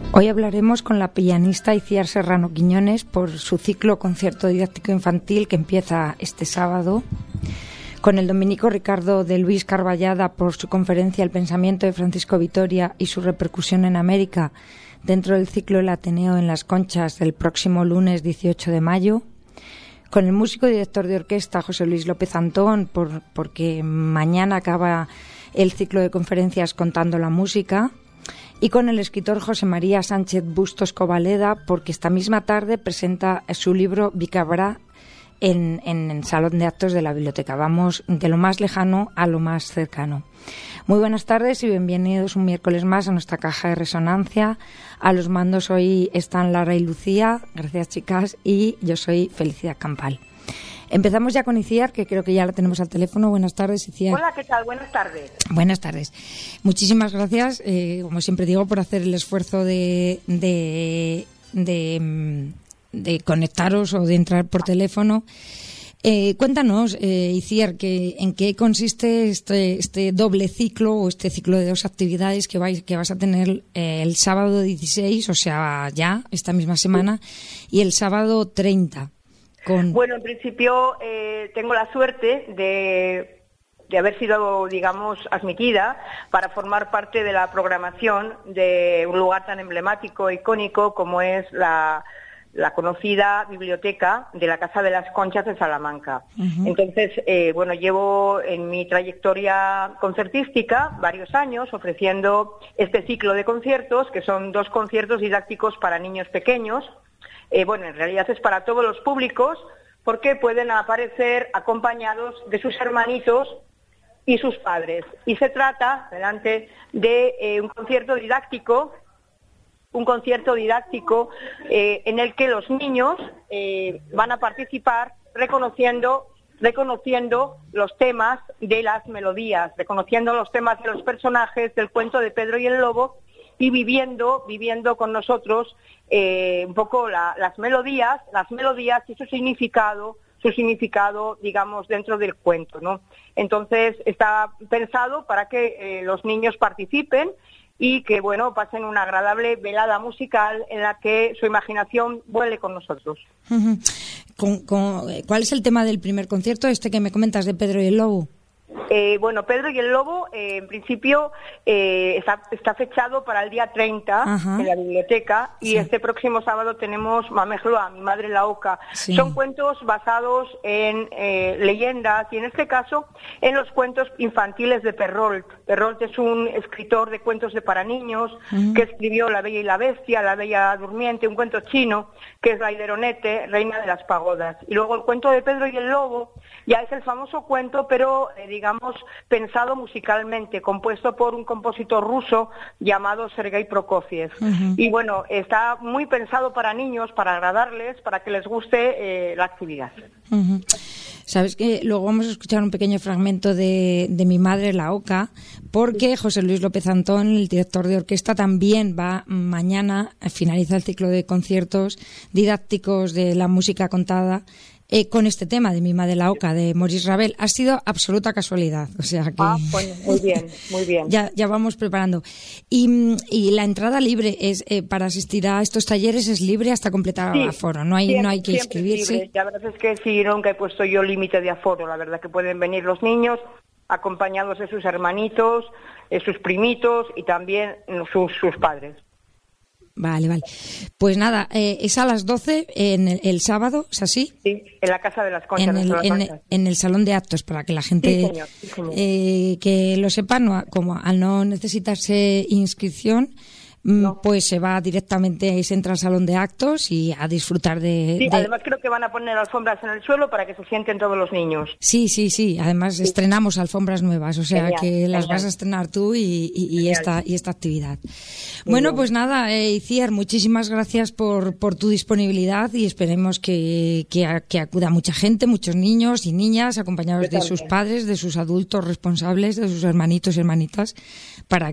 Hoy hablaremos con la pianista Itziar Serrano Quiñones por su ciclo concierto didáctico infantil que empieza este sábado, con el dominico Ricardo de Luis Carballada por su conferencia El pensamiento de Francisco Vitoria y su repercusión en América dentro del ciclo El Ateneo en Las Conchas del próximo lunes 18 de mayo, con el músico y director de orquesta José Luis López Antón porque mañana acaba el ciclo de conferencias Contando la Música, y con el escritor José María Sánchez Bustos Covaleda porque esta misma tarde presenta su libro Vicabrá en el Salón de Actos de la Biblioteca. Vamos de lo más lejano a lo más cercano. Muy buenas tardes y bienvenidos un miércoles más a nuestra caja de resonancia. A los mandos hoy están Lara y Lucía, gracias chicas, y yo soy Felicidad Campal. Empezamos ya con Itziar, que creo que ya la tenemos al teléfono. Buenas tardes, Itziar. Hola, ¿qué tal? Buenas tardes. Buenas tardes. Muchísimas gracias, como siempre digo, por hacer el esfuerzo de conectaros o de entrar por teléfono. Cuéntanos, Itziar, en qué consiste este doble ciclo o este ciclo de dos actividades que vas a tener el sábado 16, o sea, ya esta misma semana, y el sábado 30. Bueno, en principio tengo la suerte de haber sido, digamos, admitida para formar parte de la programación de un lugar tan emblemático, icónico como es la conocida biblioteca de la Casa de las Conchas de Salamanca. Uh-huh. Entonces, bueno, llevo en mi trayectoria concertística varios años ofreciendo este ciclo de conciertos, que son 2 conciertos didácticos para niños pequeños. Bueno, en realidad es para todos los públicos porque pueden aparecer acompañados de sus hermanitos y sus padres. Y se trata, delante de un concierto didáctico en el que los niños van a participar reconociendo los temas de las melodías, reconociendo los temas de los personajes del cuento de Pedro y el Lobo y viviendo con nosotros un poco las melodías y su significado, digamos, dentro del cuento, ¿no? Entonces está pensado para que los niños participen y que, bueno, pasen una agradable velada musical en la que su imaginación vuele con nosotros. Uh-huh. ¿Cuál es el tema del primer concierto, este que me comentas de Pedro y el Lobo? Bueno, Pedro y el Lobo, en principio, está fechado para el día 30 en la biblioteca, y sí. Este próximo sábado tenemos Mamejloa, mi madre la oca. Sí. Son cuentos basados en leyendas, y en este caso en los cuentos infantiles de Perrault. Perrault es un escritor de cuentos para niños que escribió La Bella y la Bestia, La Bella Durmiente, un cuento chino que es La Ileronete, reina de las pagodas. Y luego el cuento de Pedro y el Lobo ya es el famoso cuento, pero digamos, pensado musicalmente, compuesto por un compositor ruso llamado Sergei Prokofiev. Uh-huh. Y bueno, está muy pensado para niños, para agradarles, para que les guste la actividad. Uh-huh. Sabes que luego vamos a escuchar un pequeño fragmento de Mi madre la oca, porque José Luis López Antón, el director de orquesta, también va mañana, finaliza el ciclo de conciertos didácticos de la música contada, con este tema de Mi madre la oca, de Maurice Ravel. Ha sido absoluta casualidad, o sea que... Bueno, muy bien. ya vamos preparando. Y la entrada libre es para asistir a estos talleres es libre hasta completar el aforo, no hay que inscribirse. La verdad es que sí, nunca he puesto yo límite de aforo, la verdad que pueden venir los niños acompañados de sus hermanitos, sus primitos y también sus padres. Vale. Pues nada, es a las 12 el sábado, ¿es así? Sí, en la Casa de las Conchas. En el Salón de Actos, para que la gente sí, señor. Que lo sepa, como al no necesitarse inscripción, no. Pues se va directamente, se entra al Salón de Actos y a disfrutar Sí, además creo que van a poner alfombras en el suelo para que se sienten todos los niños. Sí, además estrenamos alfombras nuevas, o sea que las vas a estrenar tú y esta actividad. Bueno, pues nada, Itziar, muchísimas gracias por tu disponibilidad y esperemos que acuda mucha gente, muchos niños y niñas acompañados de sus padres, de sus adultos responsables, de sus hermanitos y hermanitas, para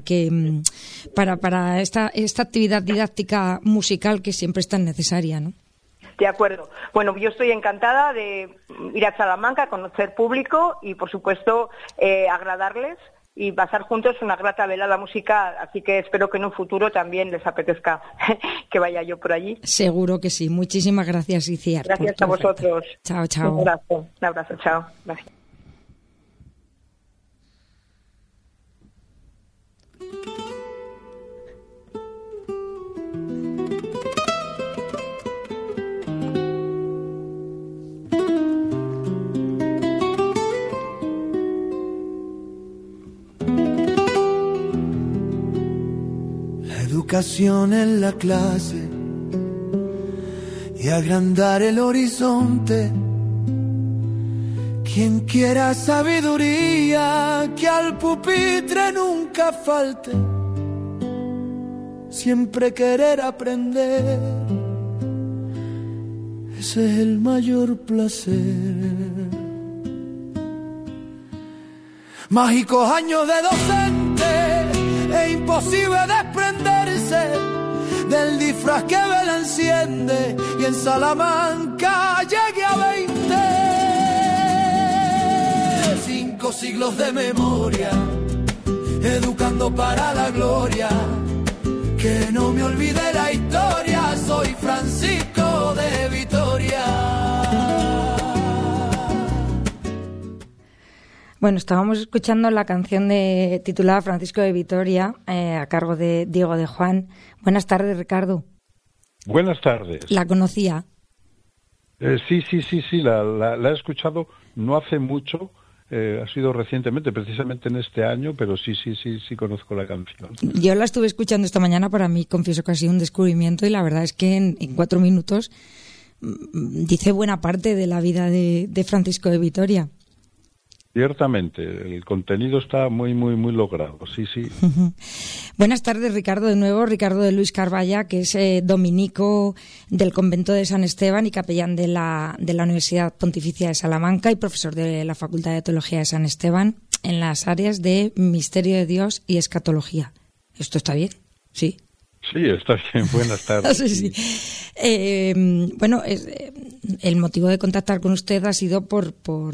esta actividad didáctica musical que siempre es tan necesaria, ¿no? De acuerdo. Bueno, yo estoy encantada de ir a Salamanca, conocer público y, por supuesto, agradarles y pasar juntos una grata velada musical, así que espero que en un futuro también les apetezca que vaya yo por allí. Seguro que sí. Muchísimas gracias, Iciar. Gracias a vosotros. Chao, chao. Un abrazo, chao. Gracias. Educación en la clase y agrandar el horizonte. Quien quiera sabiduría, que al pupitre nunca falte. Siempre querer aprender, ese es el mayor placer. Mágicos años de docente, es imposible desprenderse del disfraz que vela enciende, y en Salamanca llegué a 20. 5 siglos de memoria, educando para la gloria, que no me olvide la historia, soy Francisco de Vitoria. Bueno, estábamos escuchando la canción titulada Francisco de Vitoria, a cargo de Diego de Juan. Buenas tardes, Ricardo. Buenas tardes. ¿La conocía? Sí, la he escuchado no hace mucho, ha sido recientemente, precisamente en este año, pero sí conozco la canción. Yo la estuve escuchando esta mañana, para mí confieso que ha sido un descubrimiento, y la verdad es que en 4 minutos dice buena parte de la vida de Francisco de Vitoria. Ciertamente, el contenido está muy logrado, sí. Buenas tardes, Ricardo, de nuevo. Ricardo de Luis Carballa, que es dominico del convento de San Esteban y capellán de la Universidad Pontificia de Salamanca y profesor de la Facultad de Teología de San Esteban en las áreas de Misterio de Dios y Escatología. ¿Esto está bien? Sí. Sí, está bien. Buenas tardes. Sí. Bueno, el motivo de contactar con usted ha sido por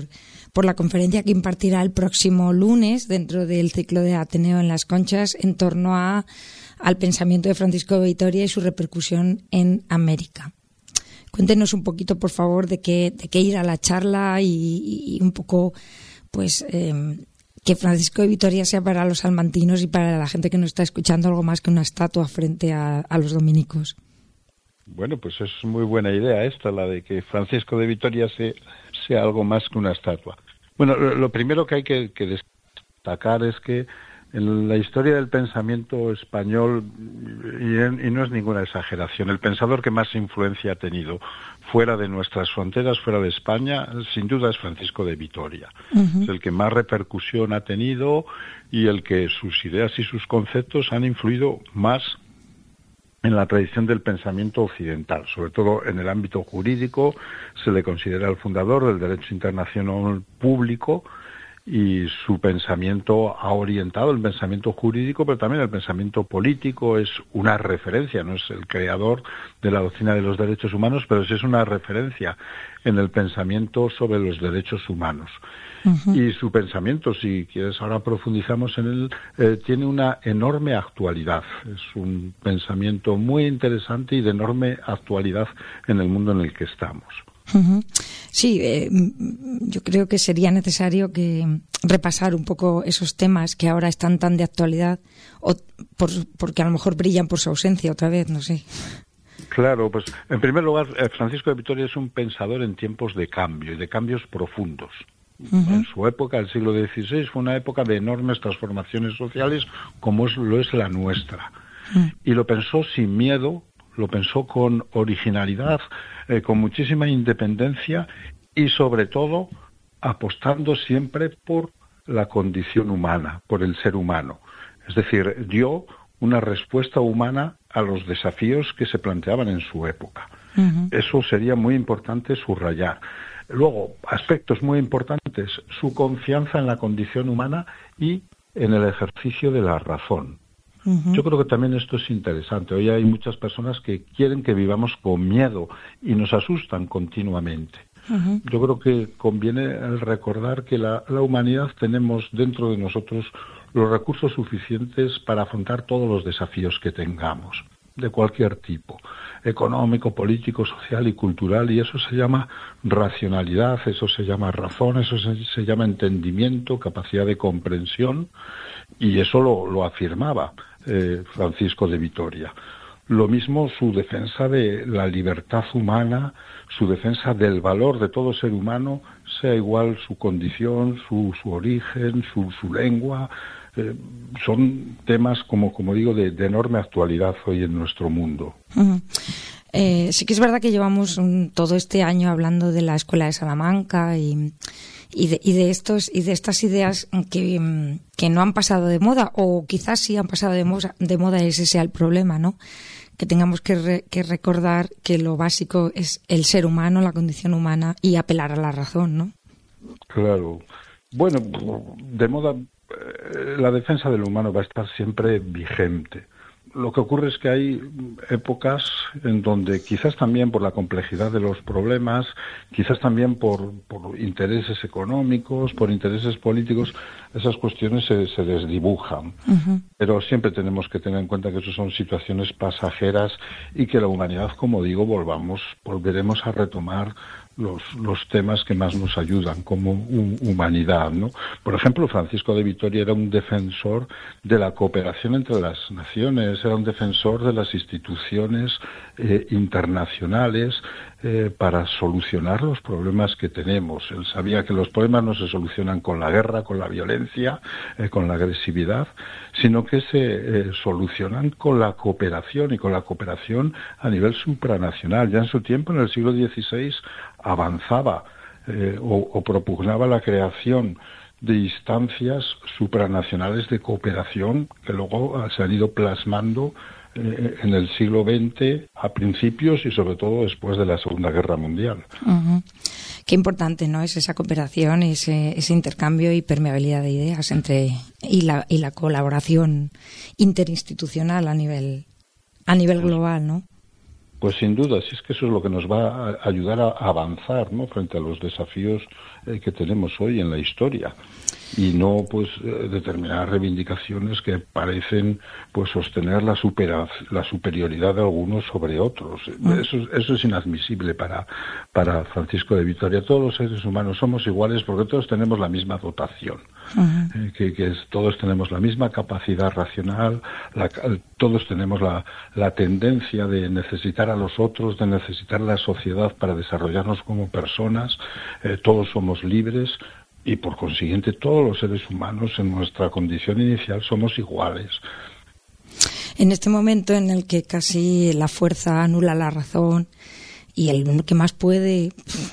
la conferencia que impartirá el próximo lunes dentro del ciclo de Ateneo en Las Conchas en torno al pensamiento de Francisco de Vitoria y su repercusión en América. Cuéntenos un poquito, por favor, de qué irá la charla y un poco, pues, que Francisco de Vitoria sea para los salmantinos y para la gente que nos está escuchando algo más que una estatua frente a los dominicos. Bueno, pues es muy buena idea esta, la de que Francisco de Vitoria sea algo más que una estatua. Bueno, lo primero que hay que destacar es que en la historia del pensamiento español, y no es ninguna exageración, el pensador que más influencia ha tenido fuera de nuestras fronteras, fuera de España, sin duda es Francisco de Vitoria. Uh-huh. Es el que más repercusión ha tenido y el que sus ideas y sus conceptos han influido más en la tradición del pensamiento occidental, sobre todo en el ámbito jurídico. Se le considera el fundador del derecho internacional público, y su pensamiento ha orientado el pensamiento jurídico, pero también el pensamiento político. Es una referencia, no es el creador de la doctrina de los derechos humanos, pero sí es una referencia en el pensamiento sobre los derechos humanos. Uh-huh. Y su pensamiento, si quieres ahora profundizamos en él, tiene una enorme actualidad. Es un pensamiento muy interesante y de enorme actualidad en el mundo en el que estamos. Uh-huh. Sí, yo creo que sería necesario que repasar un poco esos temas que ahora están tan de actualidad, porque a lo mejor brillan por su ausencia otra vez, no sé. Claro, pues en primer lugar, Francisco de Vitoria es un pensador en tiempos de cambio y de cambios profundos. Uh-huh. En su época, el siglo XVI, fue una época de enormes transformaciones sociales como lo es la nuestra. Uh-huh. Y lo pensó sin miedo, lo pensó con originalidad, con muchísima independencia y sobre todo apostando siempre por la condición humana, por el ser humano. Es decir, dio una respuesta humana a los desafíos que se planteaban en su época. Uh-huh. Eso sería muy importante subrayar. Luego, aspectos muy importantes, su confianza en la condición humana y en el ejercicio de la razón. Uh-huh. Yo creo que también esto es interesante. Hoy hay muchas personas que quieren que vivamos con miedo y nos asustan continuamente. Uh-huh. Yo creo que conviene recordar que la humanidad tenemos dentro de nosotros los recursos suficientes para afrontar todos los desafíos que tengamos, de cualquier tipo, económico, político, social y cultural, y eso se llama racionalidad, eso se llama razón, eso se llama entendimiento, capacidad de comprensión, y eso lo afirmaba Francisco de Vitoria. Lo mismo su defensa de la libertad humana, su defensa del valor de todo ser humano, sea igual su condición, su origen, su lengua. Son temas, como digo, de enorme actualidad hoy en nuestro mundo. Uh-huh. Sí que es verdad que llevamos todo este año hablando de la Escuela de Salamanca y de estas ideas que no han pasado de moda, o quizás sí han pasado de moda, ese sea el problema, ¿no? Que tengamos que recordar que lo básico es el ser humano, la condición humana, y apelar a la razón, ¿no? Claro. Bueno, de moda, la defensa del humano va a estar siempre vigente. Lo que ocurre es que hay épocas en donde quizás también por la complejidad de los problemas, quizás también por intereses económicos, por intereses políticos, esas cuestiones se desdibujan. Uh-huh. Pero siempre tenemos que tener en cuenta que eso son situaciones pasajeras y que la humanidad, como digo, volveremos a retomar los temas que más nos ayudan como humanidad, ¿no? Por ejemplo, Francisco de Vitoria era un defensor de la cooperación entre las naciones, era un defensor de las instituciones internacionales para solucionar los problemas que tenemos. Él sabía que los problemas no se solucionan con la guerra, con la violencia, con la agresividad, sino que se solucionan con la cooperación, y con la cooperación a nivel supranacional. Ya en su tiempo, en el siglo XVI, avanzaba o propugnaba la creación de instancias supranacionales de cooperación que luego se han ido plasmando en el siglo XX a principios y sobre todo después de la Segunda Guerra Mundial. Uh-huh. Qué importante, ¿no? Es esa cooperación, ese intercambio y permeabilidad de ideas y la colaboración interinstitucional a nivel global, ¿no? Pues sin duda, si es que eso es lo que nos va a ayudar a avanzar, ¿no?, frente a los desafíos que tenemos hoy en la historia, y no pues determinadas reivindicaciones que parecen pues sostener la superioridad de algunos sobre otros. Eso es inadmisible para Francisco de Vitoria. Todos los seres humanos somos iguales porque todos tenemos la misma dotación. Uh-huh. Todos tenemos la misma capacidad racional, todos tenemos la tendencia de necesitar a los otros, de necesitar la sociedad para desarrollarnos como personas. Todos somos libres y por consiguiente todos los seres humanos en nuestra condición inicial somos iguales. En este momento en el que casi la fuerza anula la razón y el que más puede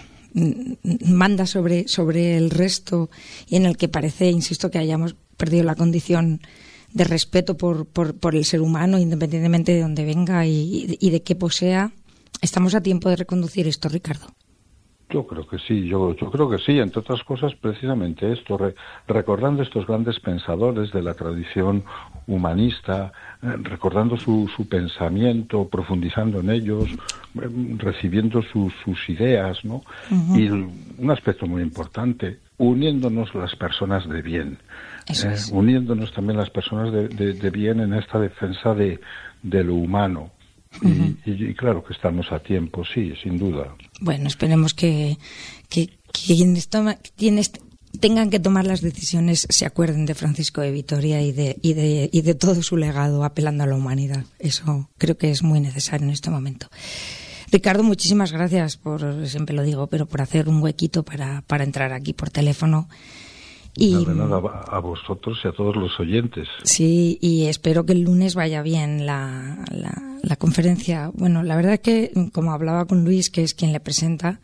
manda sobre el resto, y en el que parece, insisto, que hayamos perdido la condición de respeto por el ser humano, independientemente de dónde venga y de qué posea, ¿estamos a tiempo de reconducir esto, Ricardo? Yo creo que sí, yo creo que sí, entre otras cosas precisamente esto, recordando estos grandes pensadores de la tradición humanista, recordando su pensamiento, profundizando en ellos, recibiendo sus ideas, ¿no? Uh-huh. Y un aspecto muy importante, uniéndonos las personas de bien, uniéndonos también las personas de bien en esta defensa de lo humano. Uh-huh. Y claro que estamos a tiempo, sí, sin duda. Bueno, esperemos que quienes tengan que tomar las decisiones se acuerden de Francisco de Vitoria y de todo su legado apelando a la humanidad. Eso creo que es muy necesario en este momento. Ricardo, muchísimas gracias siempre lo digo, pero por hacer un huequito para entrar aquí por teléfono. Y nada, a vosotros y a todos los oyentes. Sí, y espero que el lunes vaya bien la conferencia. Bueno, la verdad es que, como hablaba con Luis, que es quien le presenta,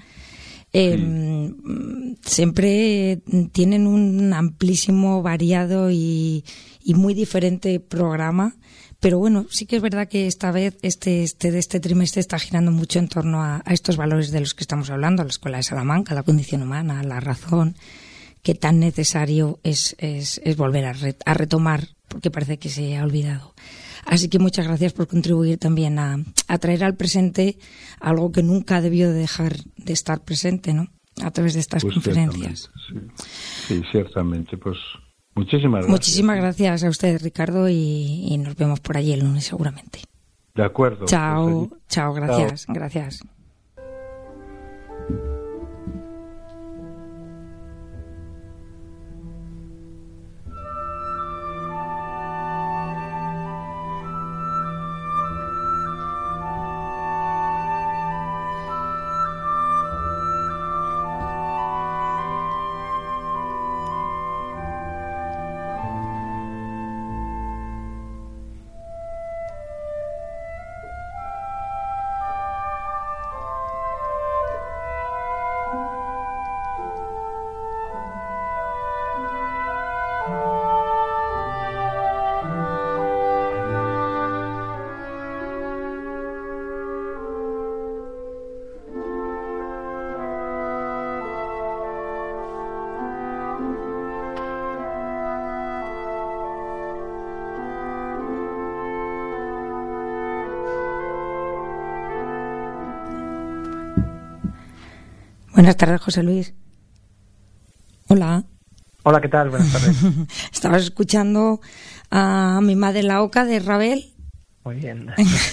siempre tienen un amplísimo, variado y muy diferente programa. Pero bueno, sí que es verdad que esta vez este trimestre está girando mucho en torno a estos valores de los que estamos hablando, a la Escuela de Salamanca, la condición humana, la razón, que tan necesario es volver a retomar, porque parece que se ha olvidado. Así que muchas gracias por contribuir también a traer al presente algo que nunca debió dejar de estar presente, ¿no?, a través de estas conferencias. Sí, ciertamente. Pues Muchísimas gracias. Muchísimas gracias a usted, Ricardo, y nos vemos por allí el lunes seguramente. De acuerdo. Chao, pues chao, gracias, Chao. gracias. Buenas tardes, José Luis. Hola. Hola, ¿qué tal? Buenas tardes. Estabas escuchando a Mi madre la oca de Ravel. Muy bien.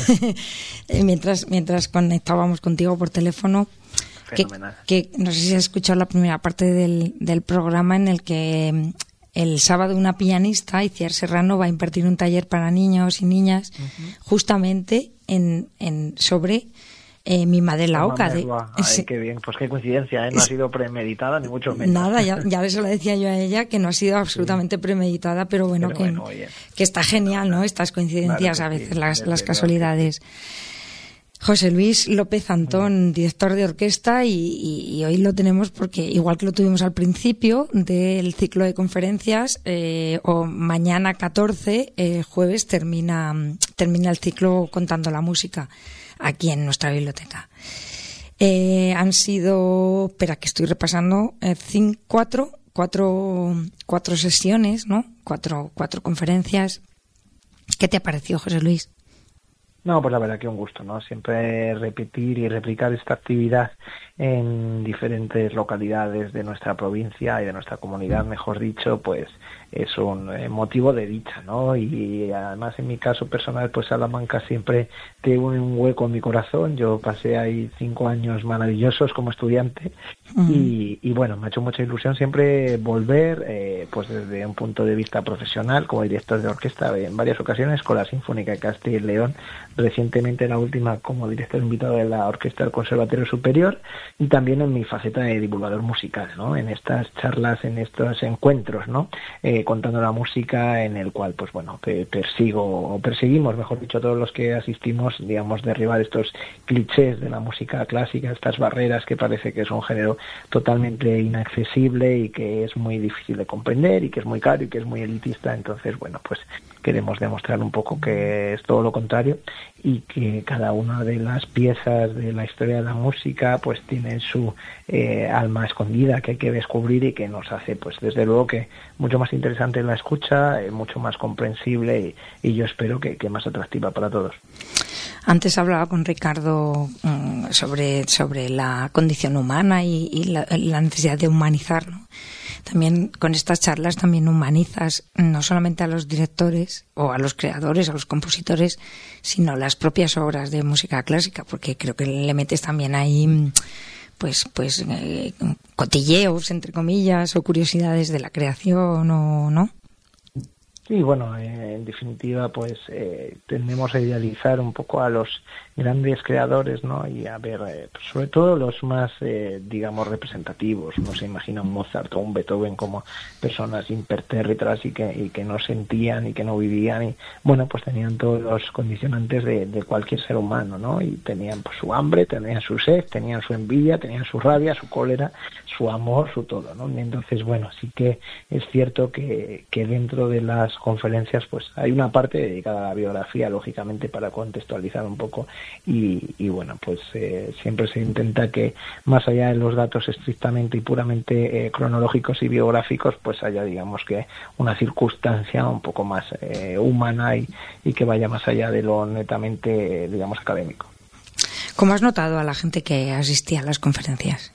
mientras conectábamos contigo por teléfono. Fenomenal. Que no sé si has escuchado la primera parte del programa en el que el sábado una pianista, Itziar Serrano, va a impartir un taller para niños y niñas justamente sobre Mi madre la oca. Ay, qué bien, pues qué coincidencia, ¿eh? No ha sido premeditada ni mucho menos. Nada, ya eso le decía yo a ella, que no ha sido absolutamente premeditada, pero bueno, que está genial, ¿no? Estas coincidencias, claro, a veces, sí, las casualidades. José Luis López Antón, director de orquesta, y hoy lo tenemos porque, igual que lo tuvimos al principio del ciclo de conferencias, o mañana 14, jueves, termina el ciclo Contando la música aquí en nuestra biblioteca. Han sido, espera que estoy repasando, cuatro sesiones, ¿no? Cuatro conferencias. ¿Qué te ha parecido, José Luis? No, pues la verdad que un gusto, ¿no? Siempre repetir y replicar esta actividad en diferentes localidades de nuestra provincia y de nuestra comunidad, mejor dicho, pues es un motivo de dicha, ¿no? Y además, en mi caso personal, pues Salamanca siempre tiene un hueco en mi corazón. Yo pasé ahí 5 años maravillosos como estudiante y bueno, me ha hecho mucha ilusión siempre volver, pues desde un punto de vista profesional, como director de orquesta en varias ocasiones con la Sinfónica de Castilla y León, recientemente la última como director invitado de la Orquesta del Conservatorio Superior, y también en mi faceta de divulgador musical, ¿no? En estas charlas, en estos encuentros, ¿no? Contando la música, en el cual, pues bueno, perseguimos, mejor dicho, todos los que asistimos, digamos, derribar estos clichés de la música clásica, estas barreras que parece que es un género totalmente inaccesible y que es muy difícil de comprender y que es muy caro y que es muy elitista. Entonces, bueno, pues queremos demostrar un poco que es todo lo contrario y que cada una de las piezas de la historia de la música pues tiene su alma escondida que hay que descubrir y que nos hace, pues desde luego, que mucho más interesante la escucha, mucho más comprensible y yo espero que más atractiva para todos. Antes hablaba con Ricardo sobre la condición humana y la necesidad de humanizar, ¿no? También con estas charlas también humanizas no solamente a los directores o a los creadores, a los compositores, sino las propias obras de música clásica, porque creo que le metes también ahí pues cotilleos, entre comillas, o curiosidades de la creación, o ¿no? Sí, bueno, en definitiva, pues tendemos a idealizar un poco a los grandes creadores, ¿no? Y a ver, pues sobre todo los más, digamos, representativos. Uno se imagina un Mozart o un Beethoven como personas impertérritas y que no sentían y que no vivían y, bueno, pues tenían todos los condicionantes de cualquier ser humano, ¿no? Y tenían pues su hambre, tenían su sed, tenían su envidia, tenían su rabia, su cólera, su amor, su todo, ¿no? Entonces, bueno, sí que es cierto que dentro de las conferencias pues hay una parte dedicada a la biografía, lógicamente, para contextualizar un poco y bueno, pues siempre se intenta que más allá de los datos estrictamente y puramente cronológicos y biográficos, pues haya, digamos, que una circunstancia un poco más humana y que vaya más allá de lo netamente, digamos, académico. ¿Cómo has notado a la gente que asistía a las conferencias?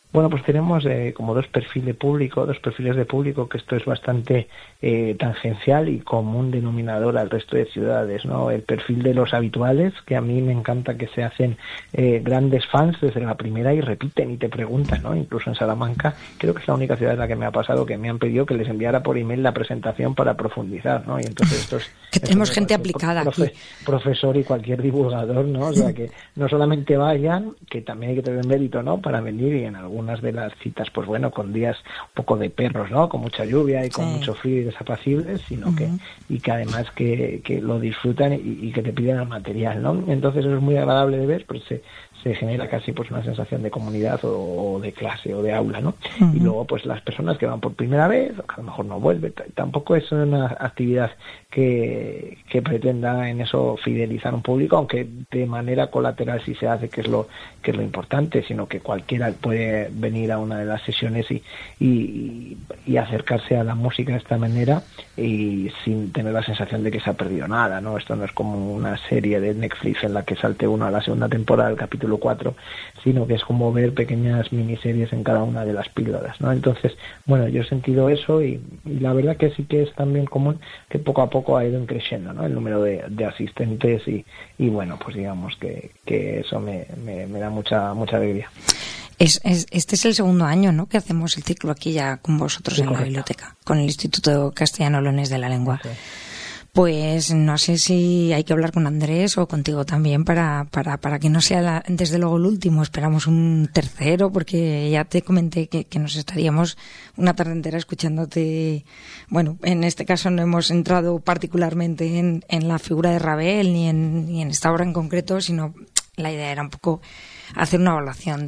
Bueno, pues tenemos como dos perfiles de público, que esto es bastante tangencial y común denominador al resto de ciudades, ¿no? El perfil de los habituales, que a mí me encanta que se hacen grandes fans desde la primera y repiten y te preguntan, ¿no? Incluso en Salamanca, creo que es la única ciudad en la que me ha pasado que me han pedido que les enviara por email la presentación para profundizar, ¿no? Y entonces que tenemos gente aplicada aquí. Profesor y cualquier divulgador, ¿no? O sea, que no solamente vayan, que también hay que tener mérito, ¿no? Para venir, y en algunas de las citas, pues bueno, con días un poco de perros, ¿no? Con mucha lluvia y con mucho frío y desapacibles, sino que además que lo disfrutan y que te piden el material, ¿no? Entonces eso es muy agradable de ver, pues se genera casi pues una sensación de comunidad o de clase o de aula, ¿no? Y luego pues las personas que van por primera vez, o que a lo mejor no vuelven, tampoco es una actividad que pretenda en eso fidelizar un público, aunque de manera colateral sí se hace, que es lo importante, sino que cualquiera puede venir a una de las sesiones y acercarse a la música de esta manera y sin tener la sensación de que se ha perdido nada, ¿no? Esto no es como una serie de Netflix en la que salte uno a la segunda temporada del capítulo 4, sino que es como ver pequeñas miniseries en cada una de las píldoras, ¿no? Entonces, bueno, yo he sentido eso y la verdad que sí que es también común que poco a poco ha ido creciendo, ¿no? El número de asistentes y bueno, pues digamos que eso me da mucha alegría. Este es el segundo año, ¿no?, que hacemos el ciclo aquí ya con vosotros, sí, en correcto, la biblioteca, con el Instituto Castellano Leonés de la Lengua. Sí. Pues no sé si hay que hablar con Andrés o contigo también para que no sea desde luego el último. Esperamos un tercero, porque ya te comenté que nos estaríamos una tarde entera escuchándote. Bueno, en este caso no hemos entrado particularmente en la figura de Ravel ni en esta obra en concreto, sino la idea era un poco hacer una evaluación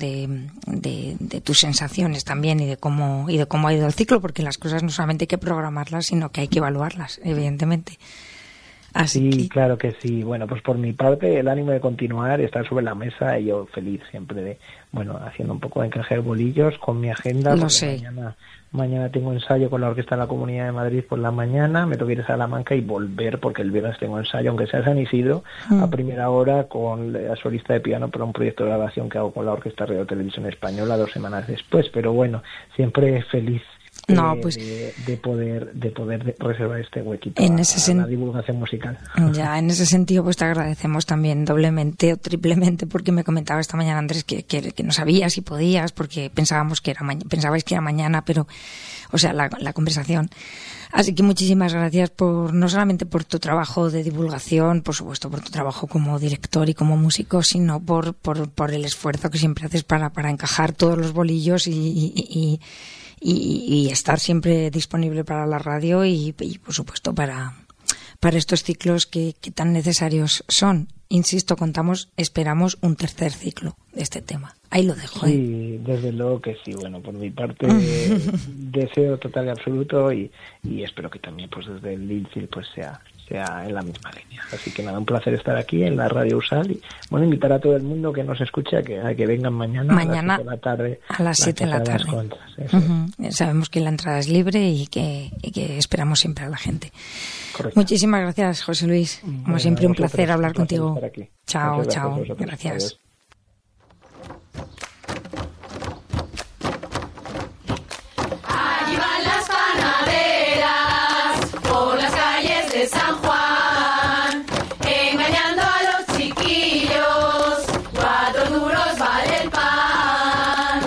de tus sensaciones también y de cómo ha ido el ciclo, porque las cosas no solamente hay que programarlas, sino que hay que evaluarlas, evidentemente. Así sí, claro que sí. Bueno, pues por mi parte el ánimo de continuar está sobre la mesa y yo feliz siempre de, bueno, haciendo un poco de encajar bolillos con mi agenda. Lo sé. Mañana tengo ensayo con la Orquesta de la Comunidad de Madrid por la mañana, me toca ir a Salamanca y volver porque el viernes tengo ensayo, aunque sea San Isidro, a primera hora con la solista de piano para un proyecto de grabación que hago con la Orquesta Radio Televisión Española 2 semanas después. Pero bueno, siempre feliz de poder reservar este huequito a la divulgación musical. Ya, en ese sentido pues te agradecemos también doblemente o triplemente, porque me comentaba esta mañana Andrés que no sabías si podías, porque pensabais que era mañana, pero o sea, la conversación. Así que muchísimas gracias no solamente por tu trabajo de divulgación, por supuesto por tu trabajo como director y como músico, sino por el esfuerzo que siempre haces para encajar todos los bolillos y estar siempre disponible para la radio y por supuesto para estos ciclos que tan necesarios son. Insisto, esperamos un tercer ciclo de este tema. Ahí lo dejo. Sí, desde luego que sí. Bueno, por mi parte deseo total y absoluto y espero que también pues desde el LINCIL pues sea en la misma línea. Así que nada, un placer estar aquí en la Radio USAL y bueno, invitar a todo el mundo que nos escuche a que vengan mañana a las 7 de la tarde. A las 7 de la tarde. Sabemos que la entrada es libre y que esperamos siempre a la gente. Correcto. Muchísimas gracias, José Luis. Como siempre, un placer hablar contigo. Chao. Gracias. Adiós. San Juan, engañando a los chiquillos, 4 duros vale el pan.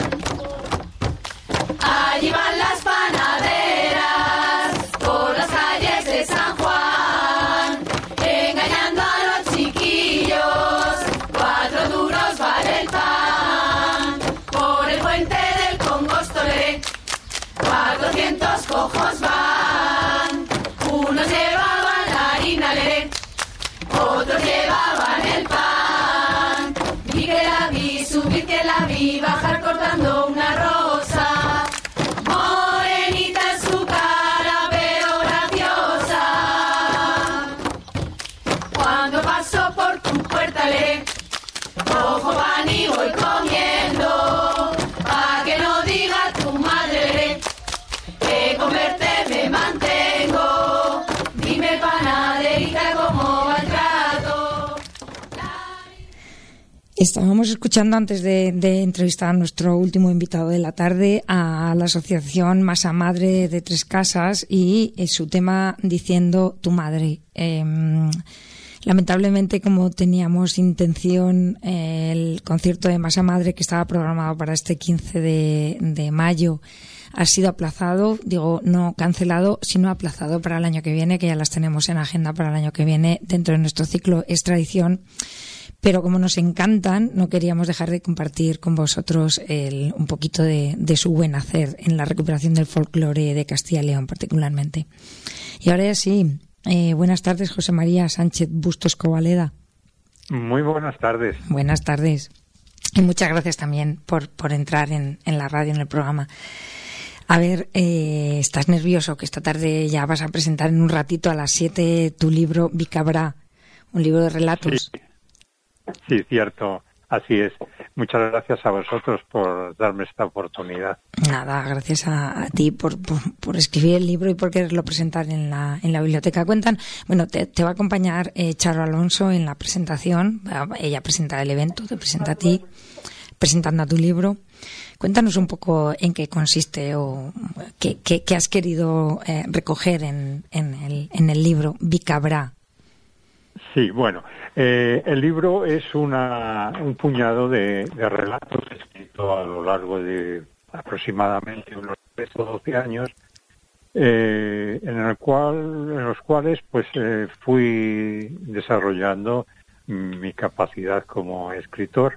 Allí van las panaderas por las calles de San Juan, engañando a los chiquillos, 4 duros vale el pan. Por el puente del Congostoleré, 400 cojos van, unos llevan otros llevaban el pan, y que la vi subir, que la vi bajar cortando una rosa, morenita en su cara pero graciosa. Cuando paso por tu puerta le cojo pan y voy comiendo, pa' que no diga tu madre que comerte me mantengo. Dime, panaderita, cómo va el trato. Estábamos escuchando antes de entrevistar a nuestro último invitado de la tarde a la asociación Masa Madre de Tres Casas y su tema diciendo tu madre. Lamentablemente, como teníamos intención, el concierto de Masa Madre que estaba programado para este 15 de mayo ha sido aplazado, digo, no cancelado, sino aplazado para el año que viene, que ya las tenemos en agenda para el año que viene dentro de nuestro ciclo Es Tradición. Pero como nos encantan, no queríamos dejar de compartir con vosotros un poquito de su buen hacer en la recuperación del folclore de Castilla y León particularmente. Y ahora ya sí, buenas tardes, José María Sánchez Bustos Covaleda. Muy buenas tardes. Buenas tardes. Y muchas gracias también por entrar en la radio, en el programa. A ver, ¿estás nervioso? Que esta tarde ya vas a presentar en un ratito a las 7 tu libro Vicabrá, un libro de relatos. Sí, cierto, así es. Muchas gracias a vosotros por darme esta oportunidad. Nada, gracias a ti por escribir el libro y por quererlo presentar en la biblioteca. Cuentan, bueno, te va a acompañar Charo Alonso en la presentación. Ella presenta el evento, te presenta a ti, presentando a tu libro. Cuéntanos un poco en qué consiste o qué has querido recoger en el libro Vicabrá. Sí, bueno, el libro es un puñado de relatos escritos a lo largo de aproximadamente unos 13 o 12 años, en los cuales pues fui desarrollando mi capacidad como escritor.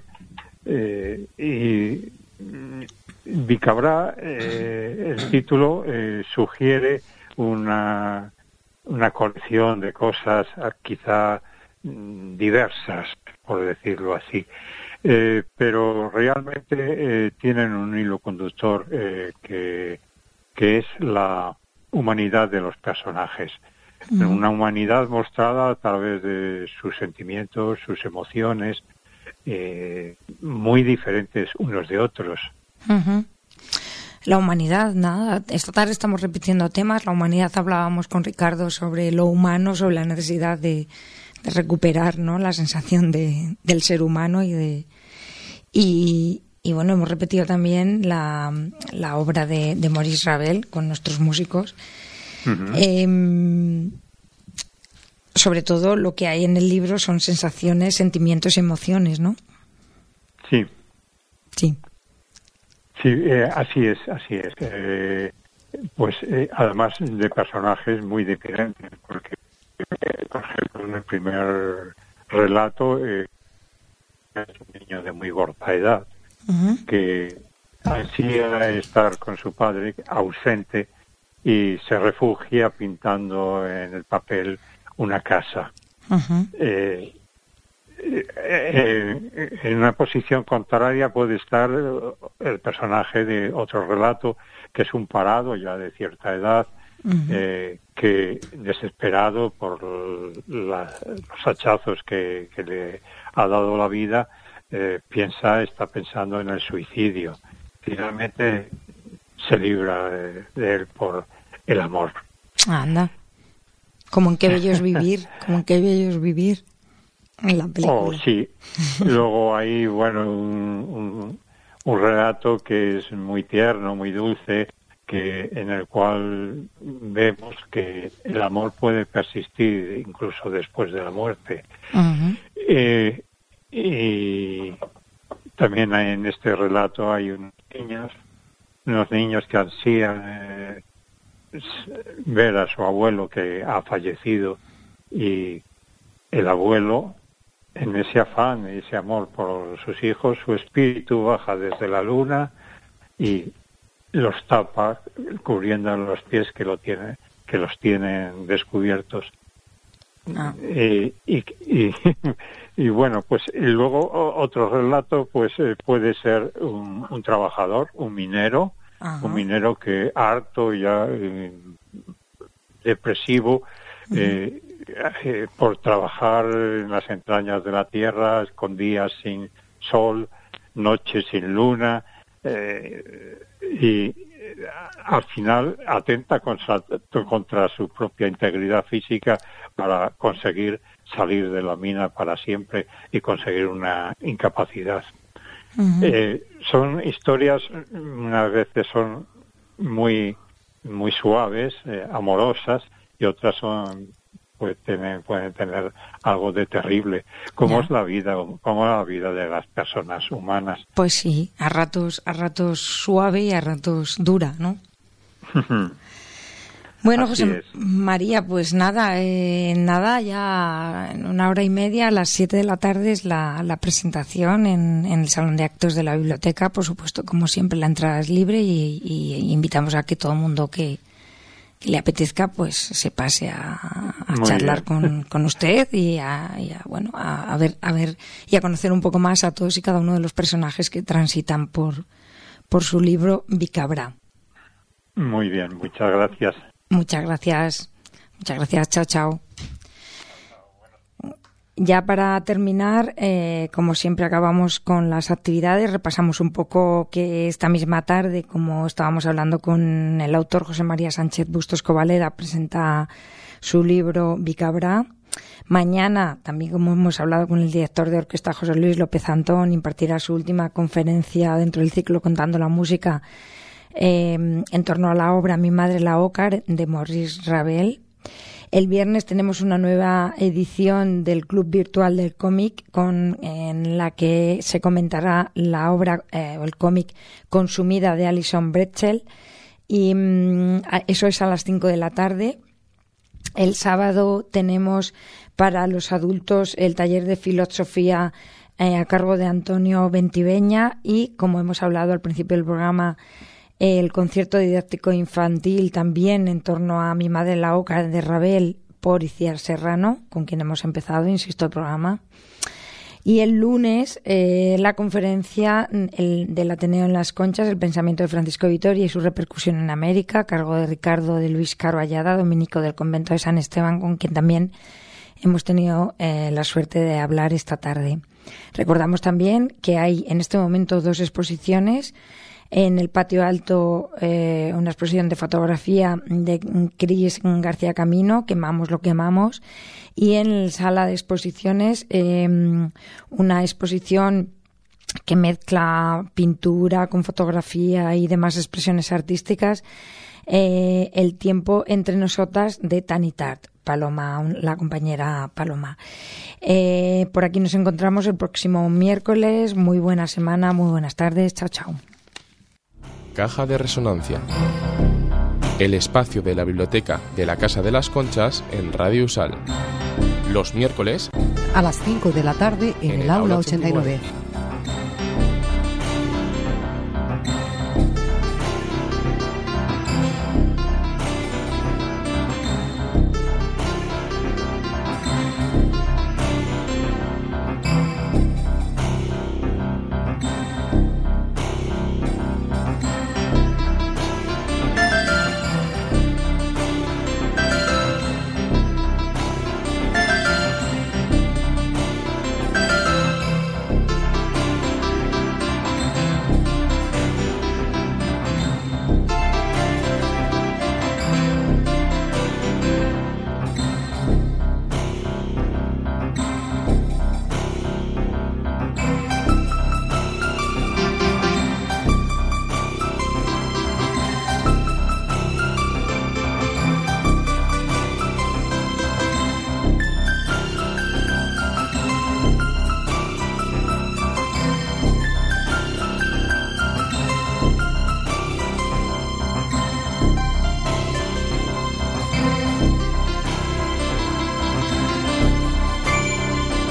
Y Vicabrá, el título sugiere una colección de cosas quizá diversas, por decirlo así, pero realmente tienen un hilo conductor que es la humanidad de los personajes. Una humanidad mostrada a través de sus sentimientos, sus emociones, muy diferentes unos de otros. Uh-huh. La humanidad, nada. Esta tarde estamos repitiendo temas. La humanidad, hablábamos con Ricardo sobre lo humano, sobre la necesidad de recuperar, ¿no?, la sensación del ser humano y bueno, hemos repetido también la obra de Maurice Ravel con nuestros músicos. Uh-huh. Sobre todo lo que hay en el libro son sensaciones, sentimientos y emociones, ¿no? Sí. Sí. Sí, así es. Además de personajes muy diferentes, porque, por ejemplo, en el primer relato es un niño de muy corta edad, uh-huh, que ansía estar con su padre ausente y se refugia pintando en el papel una casa. Uh-huh. En una posición contraria puede estar el personaje de otro relato, que es un parado ya de cierta edad, uh-huh, que desesperado por los hachazos que le ha dado la vida, está pensando en el suicidio. Finalmente se libra de él por el amor. Anda. Como en Qué bello es vivir, en la película. Oh, sí. Luego hay, bueno, un relato que es muy tierno, muy dulce, en el cual vemos que el amor puede persistir incluso después de la muerte. Uh-huh. Y también en este relato hay unos niños que ansían ver a su abuelo que ha fallecido, y el abuelo, en ese afán, ese amor por sus hijos, su espíritu baja desde la luna y los tapa, cubriendo los pies que los tienen descubiertos. Ah. Y bueno, pues y luego otro relato pues puede ser un trabajador, un minero. Ajá. Un minero que harto ya depresivo, por trabajar en las entrañas de la tierra, con días sin sol, noches sin luna, y al final atenta contra su propia integridad física para conseguir salir de la mina para siempre y conseguir una incapacidad. Uh-huh. Son historias, unas veces son muy suaves, amorosas, y otras pueden tener algo de terrible. ¿Cómo es la vida de las personas humanas? Pues sí, a ratos suave y a ratos dura, ¿no? Bueno, Así José María, pues nada, ya en 1 hora y media, a las 7 de la tarde es la presentación en el Salón de Actos de la Biblioteca. Por supuesto, como siempre, la entrada es libre y invitamos a que todo el mundo que le apetezca, pues se pase a charlar con usted y a ver y a conocer un poco más a todos y cada uno de los personajes que transitan por su libro Bicabra. Muy bien, muchas gracias. Muchas gracias, chao. Ya para terminar, como siempre acabamos con las actividades, repasamos un poco que esta misma tarde, como estábamos hablando con el autor José María Sánchez Bustos Covaleda, presenta su libro Bicabra. Mañana, también como hemos hablado con el director de orquesta José Luis López Antón, impartirá su última conferencia dentro del ciclo Contando la Música en torno a la obra Mi madre la Ócar de Maurice Ravel. El viernes tenemos una nueva edición del Club Virtual del Cómic en la que se comentará la obra o el cómic Consumida de Alison Bretzel, y eso es a las 5 de la tarde. El sábado tenemos para los adultos el taller de filosofía a cargo de Antonio Ventiveña y, como hemos hablado al principio del programa, el concierto didáctico infantil también en torno a Mi madre la Ócar de Ravel por Iciar Serrano, con quien hemos empezado, insisto, el programa. Y el lunes la conferencia del Ateneo en Las Conchas, el pensamiento de Francisco Vitoria y su repercusión en América, a cargo de Ricardo de Luis Carballada, dominico del convento de San Esteban, con quien también hemos tenido la suerte de hablar esta tarde. Recordamos también que hay en este momento 2 exposiciones. En el patio alto, una exposición de fotografía de Cris García Camino, Quemamos lo que amamos, y en la sala de exposiciones una exposición que mezcla pintura con fotografía y demás expresiones artísticas, El tiempo entre nosotras de Tanitart, Paloma, la compañera Paloma. Por aquí nos encontramos el próximo miércoles. Muy buena semana, muy buenas tardes, chao. Caja de Resonancia, el espacio de la biblioteca de la Casa de las Conchas en Radio Usal. Los miércoles a las 5 de la tarde en el aula 89.